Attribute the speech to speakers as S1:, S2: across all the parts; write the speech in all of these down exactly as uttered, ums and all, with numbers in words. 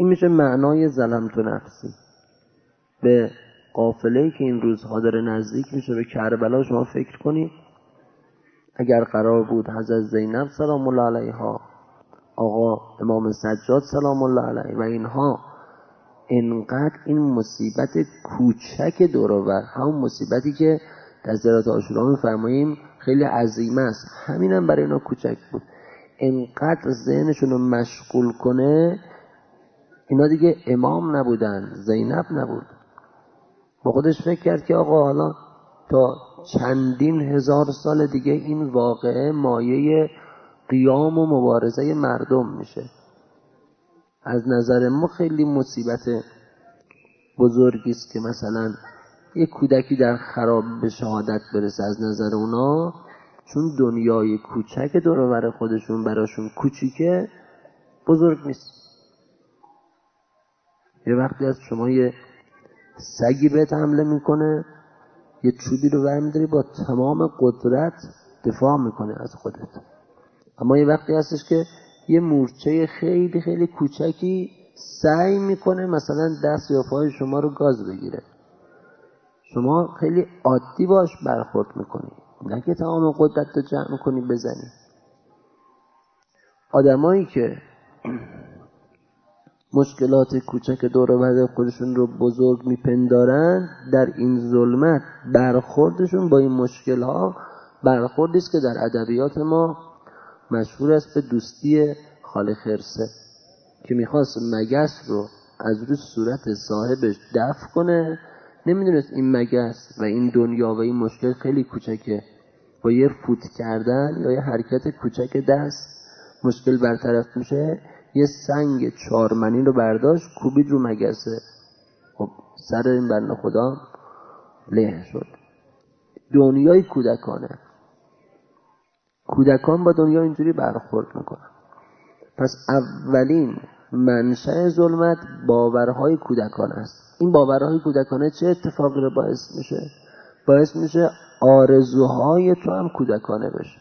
S1: این میشه معنای ظلمت نفسی. به قافله‌ای که این روزها داره نزدیک میشه به کربلا شما فکر کنید. اگر قرار بود حضرت زینب سلام الله علیها، آقا امام سجاد سلام الله علیه و اینها اینقدر این مصیبت کوچک دور و بر، همون مصیبتی که در زیارت عاشورا می‌فرماییم خیلی عظیم است، همینم برای اینا کوچک بود، اینقدر ذهنشون رو مشغول کنه. اینا دیگه امام نبودن، زینب نبود. با خودش فکر کرد که آقا حالا تا چندین هزار سال دیگه این واقعه مایه قیام و مبارزه مردم میشه. از نظر ما خیلی مصیبت بزرگی است که مثلا یک کودکی در خراب به شهادت برسه. از نظر اونا چون دنیای کوچک دور و بر خودشون براشون کوچیکه، بزرگ نیست. یه وقتی از شما یه سگی بهت حمله میکنه، یه چوبی رو برمی‌داری با تمام قدرت دفاع میکنه از خودت. اما یه وقتی هستش که یه مورچه خیلی خیلی کوچکی سعی میکنه مثلا دست یا پای شما رو گاز بگیره، شما خیلی عادی باش برخورد میکنی، نه که تمام قدرت رو جمع میکنی بزنی. آدمایی که مشکلات کوچک دور و بر خودشون رو بزرگ میپندارن، در این ظلمت برخوردشون با این مشکل‌ها برخوردی است که در ادبیات ما مشهور است به دوستی خال خرسه، که میخواست مگس رو از روی صورت صاحبش دفع کنه. نمیدونست این مگس و این دنیا و این مشکل خیلی کوچکه، با یه فوت کردن یا یه حرکت کوچک دست مشکل برطرف میشه. یه سنگ چارمنی رو برداشت کوبید رو مگسه، خب سر این بنده خدا له شد. دنیای کودکانه، کودکان با دنیا اینجوری برخورد میکنن. پس اولین منشأ ظلمت باورهای کودکان است. این باورهای کودکانه چه اتفاقی رو باعث میشه؟ باعث میشه آرزوهای تو هم کودکانه بشه.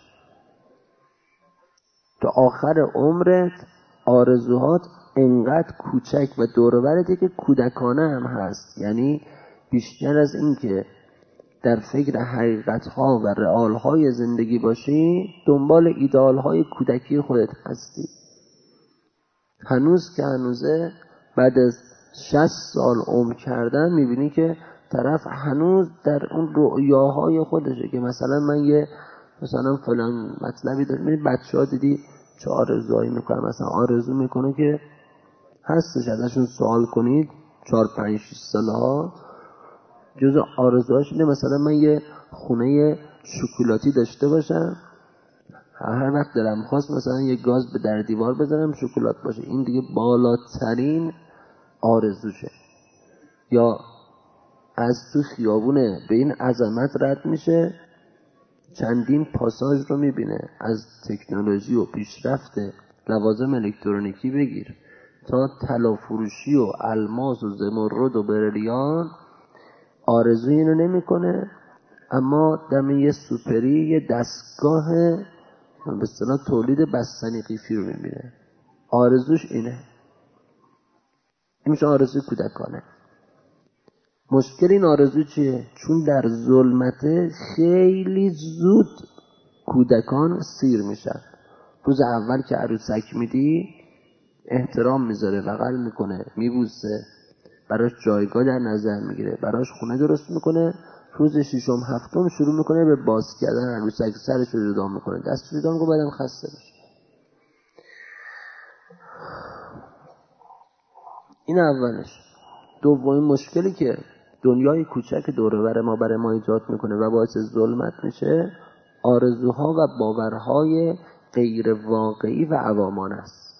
S1: تا آخر عمرت آرزوهات انقدر کوچک و دور و برته که کودکانه هم هست. یعنی بیشتر از این که در فکر حقیقت‌ها و رئال‌های زندگی باشی، دنبال ایدئال‌های کودکی خودت هستی. هنوز که هنوزه بعد از شصت سال عمر کردن میبینی که طرف هنوز در اون رؤیاهای خودشه که مثلا من یه مثلا فلان مطلبی دارم. میبینی بچه ها دیدی چه آرزوهایی میکنن، مثلا آرزو میکنه که هستش ازشون سوال کنید چهار پنج شش ساله ها جز آرزوهاش اینه مثلا من یه خونه شکلاتی داشته باشم، هر وقت دلم خواست مثلا یه گاز به در دیوار بزنم شکلات باشه. این دیگه بالاترین آرزوشه. یا از تو خیابونه به این عظمت رد میشه، چندین پاساژ رو میبینه، از تکنولوژی و پیشرفت لوازم الکترونیکی بگیر تا طلا فروشی و الماس و زمرد و بریلیان. آرزوی اینو نمیکنه، اما دم یه سوپری یه دستگاه به اصطلاح تولید بستنی قیفی رو میبینه. آرزوش اینه. این میشه آرزوی کودکانه. مشکل این آرزو چیه؟ چون در ظلمت خیلی زود کودکان سیر میشن. روز اول که عروسک میدی احترام میذاره، بغل میکنه، میبوسه، براش جایگاه در نظر میگیره، براش خونه درست میکنه. روز ششم هفتم شروع میکنه به باز کردن عروسک، سرش رو جدا میکنه، دستش رو جدا میکنه، بعدم خسته میشه. این اولش. دومین مشکلی که دنیای کوچک دور و بر ما برای ما ایجاد میکنه و باعث ظلمت میشه، آرزوها و باورهای غیر واقعی و عوامان است.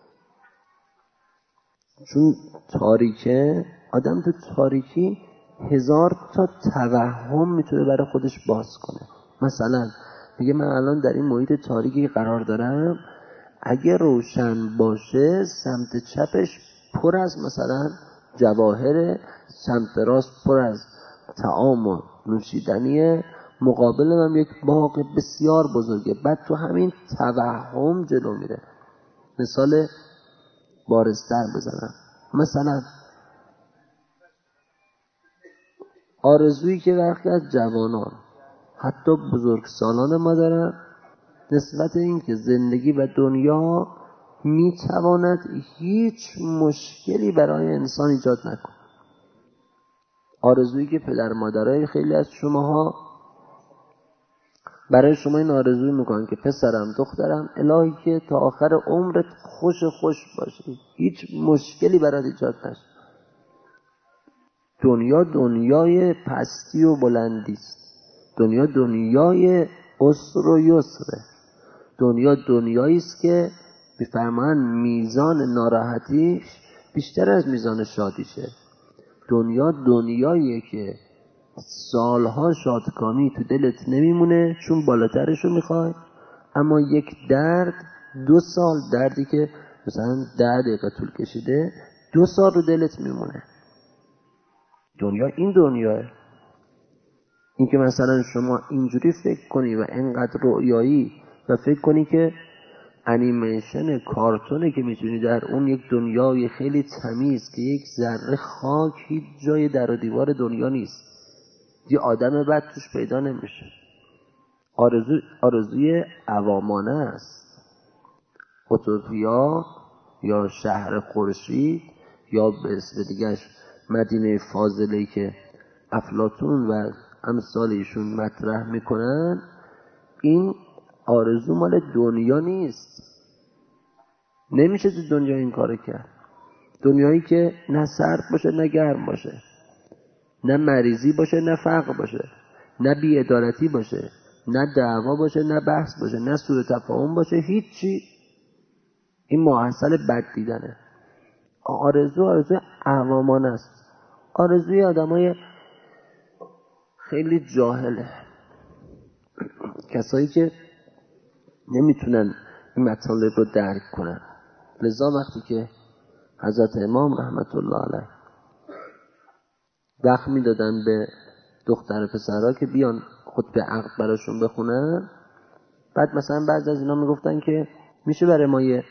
S1: چون تاریکه، آدم تو تاریکی هزار تا توهم میتونه برای خودش باز کنه. مثلا میگه من الان در این محیط تاریکی قرار دارم، اگه روشن باشه سمت چپش پر از مثلا جواهر، سمت راست پر از طعام و نوشیدنیه، مقابل من یک باغ بسیار بزرگه. بعد تو همین توهم جلو میره. مثال بارزتر بزنم، مثلا آرزویی که برخی از جوانان حتی بزرگسالان ما دارن نسبت این که زندگی و دنیا میتواند هیچ مشکلی برای انسان ایجاد نکنه. آرزویی که پدر مادرای خیلی از شماها برای شما این آرزوی میکنن که پسرم دخترم الهی که تا آخر عمرت خوش خوش باشی، هیچ مشکلی برات ایجاد نشه. دنیا دنیای پستی و بلندی است. دنیا دنیای عسر و یسره. دنیا دنیایی است که میفرمان میزان ناراحتیش بیشتر از میزان شادیشه. دنیا دنیاییه که سالها شادکامی تو دلت نمیمونه چون بالاترشو میخوای، اما یک درد دو سال دردی که مثلا ده دقیقه طول کشیده دو سال رو دلت میمونه. دنیا این دنیاه. این که مثلا شما اینجوری فکر کنی و اینقدر رؤیایی و فکر کنی که انیمیشن کارتونه که میتونی در اون یک دنیای خیلی تمیز که یک ذره خاک هیچ جای در و دیوار دنیا نیست، یه آدم بد توش پیدا نمیشه. آرزو آرزوی عوامانه است. اوتوپیا یا شهر خورشید یا به اسم دیگه‌اش مدینه فاضله که افلاطون و امثال ایشون مطرح میکنن، این آرزو مال دنیا نیست. نمیشه تو دنیا این کار کرد. دنیایی که نه سرد باشه نه گرم باشه، نه مریضی باشه نه فقر باشه، نه بی‌عدالتی باشه، نه دعوا باشه نه بحث باشه، نه سوء تفاهم باشه، هیچی. این ماحصل بد دیدنه. آرزو آرزو عوامانه است. آرزوی آدمای خیلی جاهله، کسایی که نمیتونن این مطالب رو درک کنن. لذا وقتی که حضرت امام رحمت الله علیه وقت میدادن به دختر پسرها که بیان خطبه عقد براشون بخونن، بعد مثلا بعضی از اینا میگفتن که میشه برای ما یه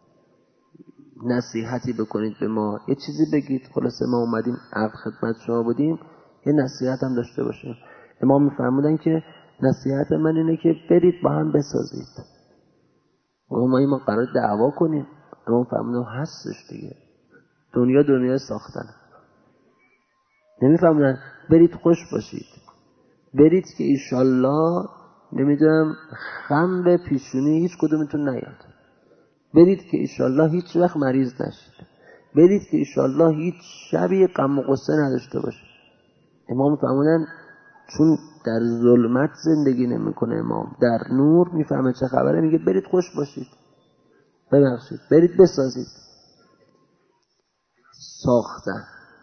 S1: نصیحتی بکنید به ما، یه چیزی بگید، خلاصه ما اومدیم عقد خدمت شما بودیم، یه نصیحت هم داشته باشیم. امام میفرمودن که نصیحت من اینه که برید با هم بسازید. ما ما قرار دعوا کنیم. امام فرمودن هستش دیگه، دنیا دنیا ساختن. نمیفهمونن برید خوش باشید، برید که ایشالله نمیدونم خم به پیشونی هیچ کدومتون نیاد، برید که ایشالله هیچ وقت مریض نشید، برید که ایشالله هیچ شبی غم و غصه نداشته باشید. امام فرمودن چون در ظلمت زندگی نمیکنه، امام در نور میفهمه چه خبره، میگه برید خوش باشید، ببخشید، برید بسازید. ساختن.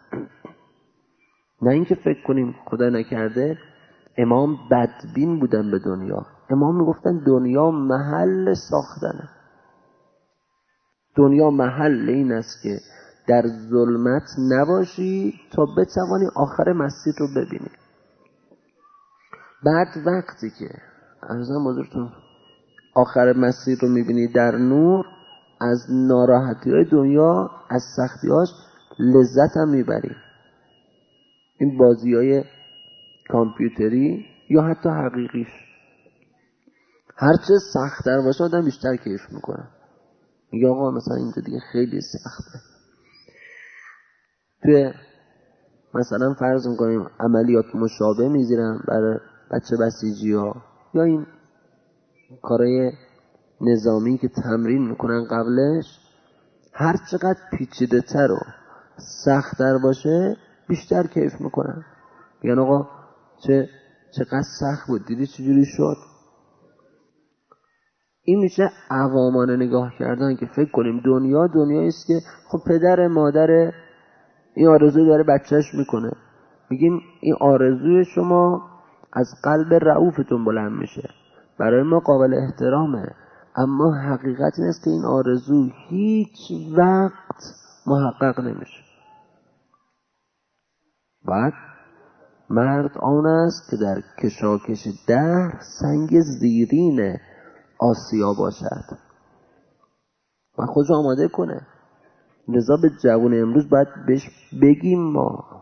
S1: نه اینکه فکر کنیم خدا نکرده امام بدبین بودن به دنیا. امام میگفتن دنیا محل ساختنه. دنیا محل این است که در ظلمت نباشی تا بتوانی آخر مسیر رو ببینی. بعد وقتی که عرضم بزرگتون آخر مسیر رو میبینی در نور، از ناراحتی های دنیا، از سختی هاش لذت هم میبری. این بازی های کامپیوتری یا حتی حقیقیش، هرچه سخت‌تر باشه آدم بیشتر کیف میکنه. میگه آقا مثلا اینجا دیگه خیلی سخته. توی مثلا فرض میکنیم عملیات مشابه میذارن برای بچه بسیجی ها یا این کارهای نظامی که تمرین میکنن قبلش، هر چقدر پیچیده تر و سخت‌تر باشه بیشتر کیف میکنن. میگن آقا چه چقدر سخت بود، دیدی چجوری شد. این میشه عوامانه نگاه کردن که فکر کنیم دنیا دنیایی است که خب پدر مادر این آرزوی داره بچهش میکنه. میگیم این آرزوی شما از قلب رئوفتون بلند میشه، برای ما قابل احترامه، اما حقیقت این است که این آرزو هیچ وقت محقق نمیشه. بعد مرد آن است که در کشاکش دهر سنگ زیرین آسیا باشد و خود آماده کنه. لذا به جوان امروز باید بهش بگیم ما